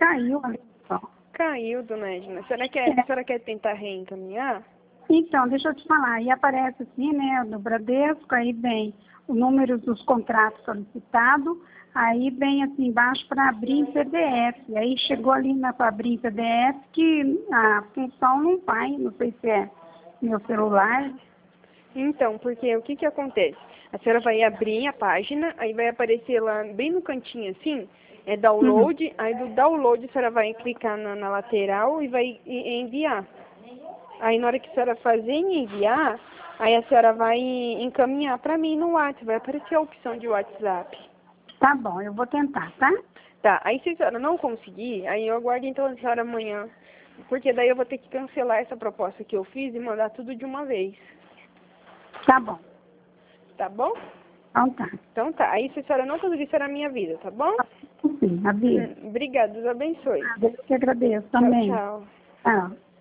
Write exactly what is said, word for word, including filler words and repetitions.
caiu ali só. Caiu, dona Edna. A senhora quer, a senhora quer tentar reencaminhar? Então, deixa eu te falar, aí aparece assim, né, do Bradesco, aí vem o número dos contratos solicitados, aí vem assim embaixo para abrir em P D F. Aí chegou ali para abrir em P D F que a função não vai, não sei se é meu celular. Então, porque o que que acontece? A senhora vai abrir a página, aí vai aparecer lá bem no cantinho assim, é download, Uhum. aí do download a senhora vai clicar na, na lateral e vai e- enviar. Aí na hora que a senhora fazer em enviar, aí a senhora vai encaminhar para mim no WhatsApp, vai aparecer a opção de WhatsApp. Tá bom, eu vou tentar, tá? Tá, aí se a senhora não conseguir, aí eu aguardo então a senhora amanhã, porque daí eu vou ter que cancelar essa proposta que eu fiz e mandar tudo de uma vez. Tá bom. Tá bom? Então tá. Então tá, aí se a senhora não conseguir, será a minha vida, tá bom? Sim, aviso. Hum, Obrigada, Deus abençoe. Ah, Deus que agradeço Tchau, também. tchau. Tchau.